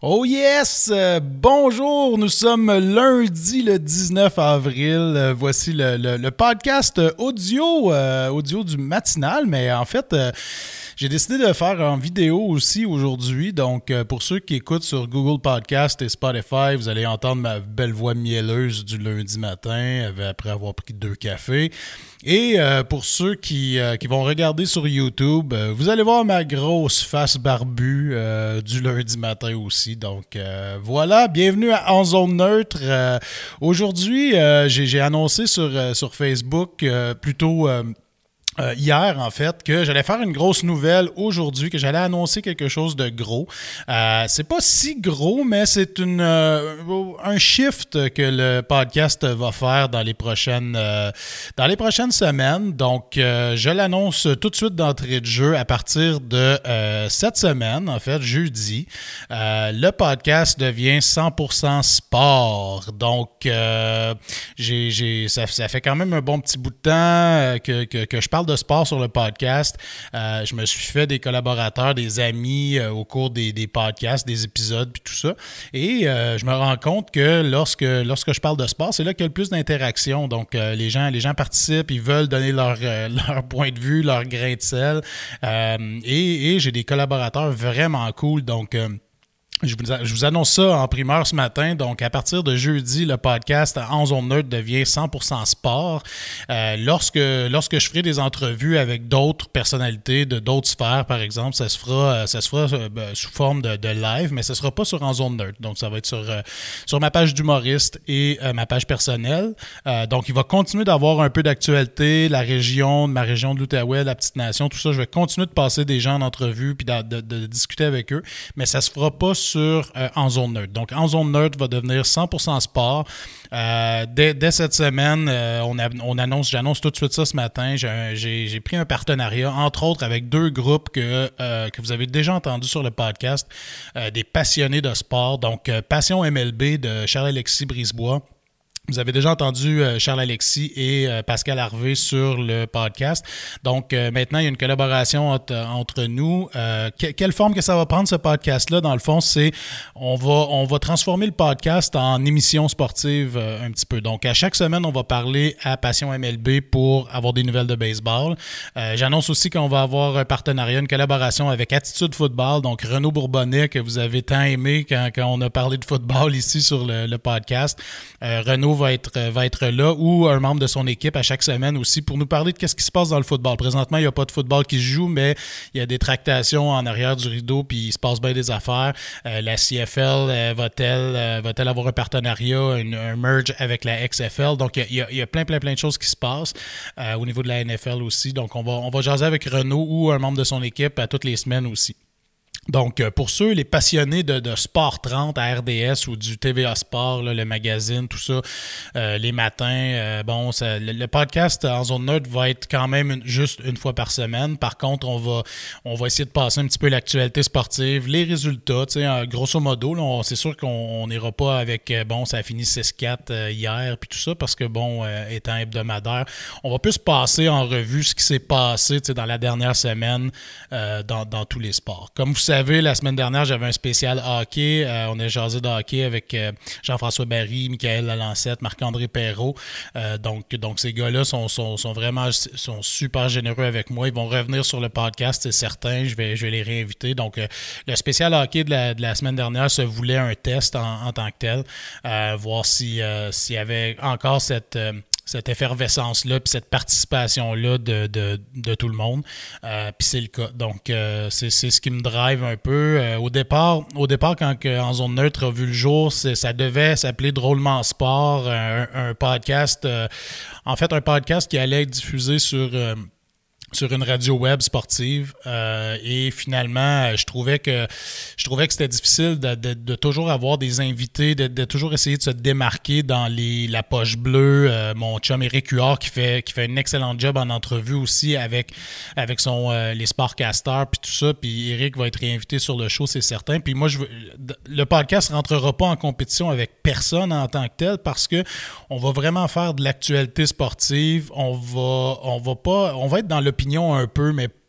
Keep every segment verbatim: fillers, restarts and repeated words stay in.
Oh yes! Euh, bonjour, nous sommes lundi le dix-neuf avril. Euh, voici le, le, le podcast audio, euh, audio du matinal, mais en fait... Euh, J'ai décidé de faire en vidéo aussi aujourd'hui, donc euh, pour ceux qui écoutent sur Google Podcast et Spotify, vous allez entendre ma belle voix mielleuse du lundi matin après avoir pris deux cafés. Et euh, pour ceux qui, euh, qui vont regarder sur YouTube, euh, vous allez voir ma grosse face barbue euh, du lundi matin aussi. Donc euh, voilà, bienvenue à En Zone Neutre. Euh, aujourd'hui, euh, j'ai, j'ai annoncé sur, euh, sur Facebook euh, plutôt... Euh, Euh, hier, en fait, que j'allais faire une grosse nouvelle aujourd'hui, que j'allais annoncer quelque chose de gros. Euh, c'est pas si gros, mais c'est une euh, un shift que le podcast va faire dans les prochaines euh, dans les prochaines semaines. Donc, euh, je l'annonce tout de suite d'entrée de jeu à partir de euh, cette semaine, en fait, jeudi. Euh, le podcast devient cent pour cent sport. Donc, euh, j'ai, j'ai ça, ça fait quand même un bon petit bout de temps que, que, que je parle de sport sur le podcast. Euh, je me suis fait des collaborateurs, des amis euh, au cours des, des podcasts, des épisodes, puis tout ça. Et euh, je me rends compte que lorsque, lorsque je parle de sport, c'est là qu'il y a le plus d'interaction. Donc, euh, les gens, les gens participent, ils veulent donner leur, euh, leur point de vue, leur grain de sel. Euh, et, et j'ai des collaborateurs vraiment cool. Donc, euh, Je vous, je vous annonce ça en primeur ce matin. Donc, à partir de jeudi, le podcast En Zone Neutre devient cent pour cent sport. Euh, lorsque, lorsque je ferai des entrevues avec d'autres personnalités de d'autres sphères, par exemple, ça se fera, ça se fera euh, sous forme de, de live, mais ça ne sera pas sur En Zone Neutre. Donc, ça va être sur, euh, sur ma page d'humoriste et euh, ma page personnelle. Euh, donc, il va continuer d'avoir un peu d'actualité, la région, ma région de l'Outaouais, la Petite Nation, tout ça. Je vais continuer de passer des gens en entrevue puis de, de, de discuter avec eux, mais ça ne se fera pas sur sur euh, En Zone Neutre. Donc, En Zone Neutre va devenir cent pour cent sport. Euh, dès, dès cette semaine, euh, on, a, on annonce, j'annonce tout de suite ça ce matin. J'ai, j'ai, j'ai pris un partenariat, entre autres, avec deux groupes que, euh, que vous avez déjà entendus sur le podcast, euh, des passionnés de sport. Donc, euh, Passion M L B de Charles-Alexis Brisebois. Vous avez déjà entendu euh, Charles-Alexis et euh, Pascal Harvey sur le podcast. Donc, euh, maintenant, il y a une collaboration entre, entre nous. Euh, que, quelle forme que ça va prendre, ce podcast-là? Dans le fond, c'est on va, on va transformer le podcast en émission sportive euh, un petit peu. Donc, à chaque semaine, on va parler à Passion M L B pour avoir des nouvelles de baseball. Euh, j'annonce aussi qu'on va avoir un partenariat, une collaboration avec Attitude Football. Donc, Renaud Bourbonnais, que vous avez tant aimé quand, quand on a parlé de football ici sur le, le podcast. Euh, Renaud va être, va être là, ou un membre de son équipe à chaque semaine aussi, pour nous parler de qu'est-ce qui se passe dans le football. Présentement, il n'y a pas de football qui se joue, mais il y a des tractations en arrière du rideau, puis il se passe bien des affaires. Euh, la C F L euh, va-t-elle, euh, va-t-elle avoir un partenariat, une, un merge avec la X F L? Donc, il y a, il y a plein, plein, plein de choses qui se passent euh, au niveau de la N F L aussi. Donc, on va, on va jaser avec Renaud ou un membre de son équipe à toutes les semaines aussi. Donc, pour ceux, les passionnés de, de Sport trente à R D S ou du T V A Sport, là, le magazine, tout ça, euh, les matins, euh, bon, ça, le, le podcast En Zone Neutre va être quand même une, juste une fois par semaine. Par contre, on va on va essayer de passer un petit peu l'actualité sportive, les résultats, tu sais, euh, grosso modo, là, on, c'est sûr qu'on n'ira pas avec, euh, bon, ça a fini six quatre euh, hier, puis tout ça, parce que, bon, euh, étant hebdomadaire, on va plus passer en revue ce qui s'est passé, tu sais, dans la dernière semaine euh, dans, dans tous les sports. Comme vous savez, Vous savez, la semaine dernière, j'avais un spécial hockey. Euh, on a jasé de hockey avec euh, Jean-François Barry, Michael Lalancette, Marc-André Perrault. Euh, donc, donc, ces gars-là sont, sont, sont vraiment sont super généreux avec moi. Ils vont revenir sur le podcast, c'est certain. Je vais, je vais les réinviter. Donc, euh, le spécial hockey de la, de la semaine dernière se voulait un test en, en tant que tel. Euh, voir si, euh, s'il y avait encore cette... Euh, cette effervescence-là, puis cette participation-là de, de, de tout le monde. Euh, puis c'est le cas. Donc, euh, c'est, c'est ce qui me drive un peu. Euh, au départ, au départ, quand que En Zone Neutre a vu le jour, c'est, ça devait s'appeler Drôlement Sport, un, un podcast, euh, en fait, un podcast qui allait être diffusé sur... Euh, sur une radio web sportive euh, et finalement je trouvais que je trouvais que c'était difficile de, de, de toujours avoir des invités, de, de toujours essayer de se démarquer dans les la poche bleue. Euh, mon chum Éric Huard qui fait qui fait un excellent job en entrevue aussi avec avec son euh, les sportcasters puis tout ça, puis Éric va être réinvité sur le show, c'est certain. Puis moi je veux, le podcast rentrera pas en compétition avec personne en tant que tel parce que on va vraiment faire de l'actualité sportive, on va on va pas on va être dans l'opinion un peu, mais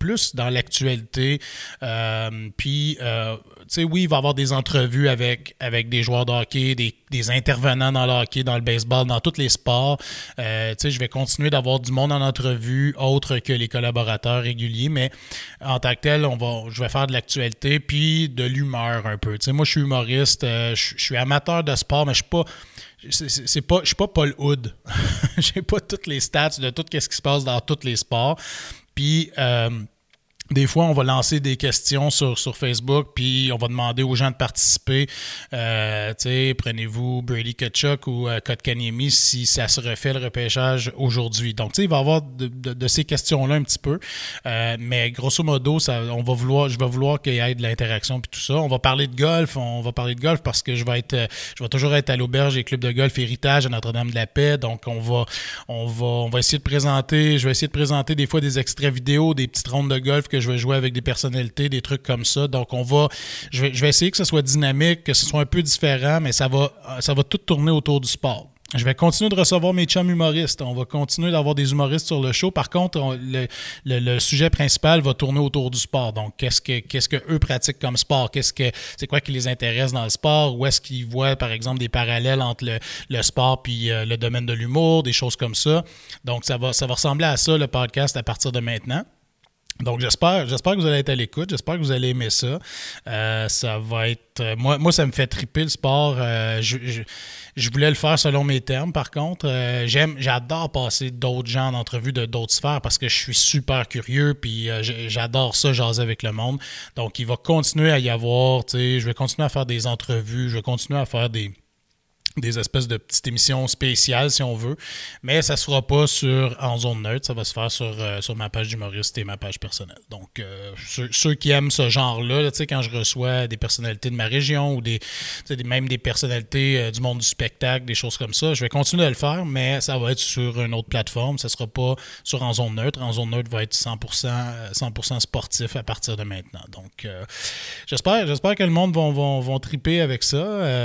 plus dans l'actualité. Euh, puis, euh, tu sais, oui, il va y avoir des entrevues avec, avec des joueurs de hockey, des, des intervenants dans le hockey, dans le baseball, dans tous les sports. Euh, tu sais, je vais continuer d'avoir du monde en entrevue, autre que les collaborateurs réguliers, mais en tant que tel, on va, je vais faire de l'actualité puis de l'humeur un peu. Tu sais, moi, je suis humoriste, euh, je, je suis amateur de sport, mais je suis pas... C'est, c'est, c'est pas, je suis pas Paul Hood. J'ai pas toutes les stats de tout ce qui se passe dans tous les sports. Puis... Euh, Des fois, on va lancer des questions sur, sur Facebook, puis on va demander aux gens de participer. Euh, tu sais, prenez-vous Brady Tkachuk ou euh, Kotkaniemi si ça se refait le repêchage aujourd'hui. Donc, tu sais, il va y avoir de, de, de ces questions-là un petit peu. Euh, mais grosso modo, ça, on va vouloir, je vais vouloir qu'il y ait de l'interaction puis tout ça. On va parler de golf. On va parler de golf parce que je vais être, je vais toujours être à l'auberge et club de golf Héritage à Notre-Dame-de-la-Paix. Donc, on va, on va, on va essayer de présenter. Je vais essayer de présenter des fois des extraits vidéo, des petites rondes de golf que je vais jouer avec des personnalités, des trucs comme ça. Donc, on va, je vais, je vais essayer que ce soit dynamique, que ce soit un peu différent, mais ça va, ça va tout tourner autour du sport. Je vais continuer de recevoir mes chums humoristes. On va continuer d'avoir des humoristes sur le show. Par contre, on, le, le, le sujet principal va tourner autour du sport. Donc, qu'est-ce que, qu'est-ce que eux pratiquent comme sport? Qu'est-ce que, c'est quoi qui les intéresse dans le sport? Où est-ce qu'ils voient, par exemple, des parallèles entre le, le sport puis euh, le domaine de l'humour, des choses comme ça. Donc, ça va, ça va ressembler à ça, le podcast, à partir de maintenant. Donc, j'espère, j'espère que vous allez être à l'écoute. J'espère que vous allez aimer ça. Euh, ça va être... Euh, moi, moi, ça me fait triper le sport. Euh, je, je, je voulais le faire selon mes termes, par contre. Euh, j'aime, j'adore passer d'autres gens en entrevue de d'autres sphères parce que je suis super curieux puis euh, j'adore ça, jaser avec le monde. Donc, il va continuer à y avoir... Tu sais, je vais continuer à faire des entrevues. Je vais continuer à faire des... des espèces de petites émissions spéciales, si on veut. Mais ça ne se fera pas sur En Zone Neutre. Ça va se faire sur, euh, sur ma page d'humoriste et ma page personnelle. Donc, euh, ceux, ceux qui aiment ce genre-là, là, quand je reçois des personnalités de ma région ou des, des même des personnalités euh, du monde du spectacle, des choses comme ça, je vais continuer à le faire, mais ça va être sur une autre plateforme. Ça ne sera pas sur En Zone Neutre. En Zone Neutre va être cent pour cent, cent pour cent sportif à partir de maintenant. Donc, euh, j'espère, j'espère que le monde va, va, va triper avec ça.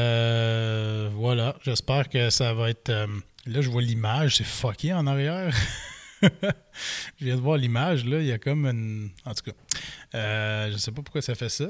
Euh, voilà. Voilà, j'espère que ça va être... Euh, là, je vois l'image, c'est fucké en arrière. Je viens de voir l'image, là, il y a comme une... En tout cas, euh, je sais pas pourquoi ça fait ça.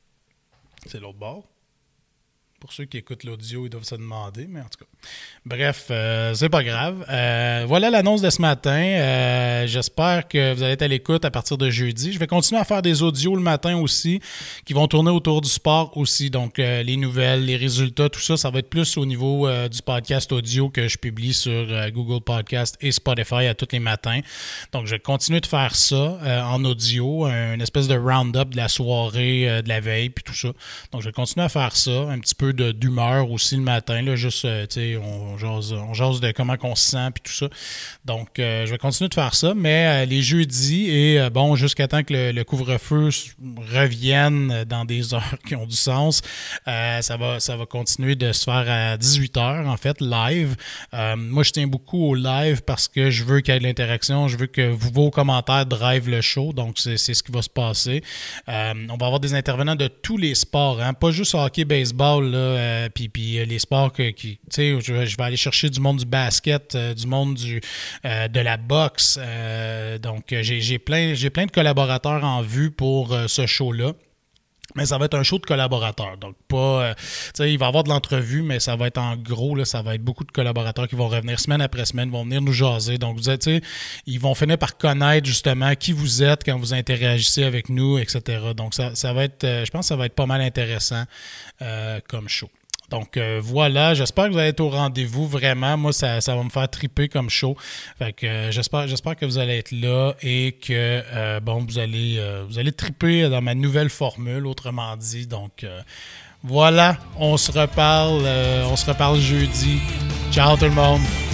C'est l'autre bord. Pour ceux qui écoutent l'audio, ils doivent se demander, mais en tout cas. Bref, euh, c'est pas grave. Euh, voilà l'annonce de ce matin. Euh, j'espère que vous allez être à l'écoute à partir de jeudi. Je vais continuer à faire des audios le matin aussi, qui vont tourner autour du sport aussi. Donc, euh, les nouvelles, les résultats, tout ça, ça va être plus au niveau euh, du podcast audio que je publie sur euh, Google Podcast et Spotify à tous les matins. Donc, je vais continuer de faire ça euh, en audio, une espèce de round-up de la soirée, euh, de la veille, puis tout ça. Donc, je vais continuer à faire ça, un petit peu De, d'humeur aussi le matin, là, juste, euh, tu sais, on jase, on jase de comment on se sent puis tout ça. Donc, euh, je vais continuer de faire ça, mais euh, les jeudis et, euh, bon, jusqu'à temps que le, le couvre-feu revienne dans des heures qui ont du sens, euh, ça va, ça va continuer de se faire à dix-huit heures, en fait, live. Euh, moi, je tiens beaucoup au live parce que je veux qu'il y ait de l'interaction, je veux que vous, vos commentaires drive le show, donc c'est, c'est ce qui va se passer. Euh, on va avoir des intervenants de tous les sports, hein, pas juste hockey, baseball, là, euh, puis, puis les sports que, qui, tu sais, je, je vais aller chercher du monde du basket, euh, du monde du, euh, de la boxe. Euh, donc, j'ai, j'ai, plein, j'ai plein de collaborateurs en vue pour euh, ce show-là. Mais ça va être un show de collaborateurs. Donc, pas. Euh, tu sais, il va y avoir de l'entrevue, mais ça va être en gros, là, ça va être beaucoup de collaborateurs qui vont revenir semaine après semaine, vont venir nous jaser. Donc, vous êtes, tu sais, ils vont finir par connaître justement qui vous êtes quand vous interagissez avec nous, et cetera. Donc, ça, ça va être, euh, je pense que ça va être pas mal intéressant euh, comme show. Donc euh, voilà, j'espère que vous allez être au rendez-vous, vraiment. Moi, ça, ça va me faire triper comme show. Fait que euh, j'espère, j'espère que vous allez être là et que euh, bon, vous allez euh, vous allez triper dans ma nouvelle formule, autrement dit. Donc euh, voilà, on se reparle, euh, on se reparle jeudi. Ciao tout le monde!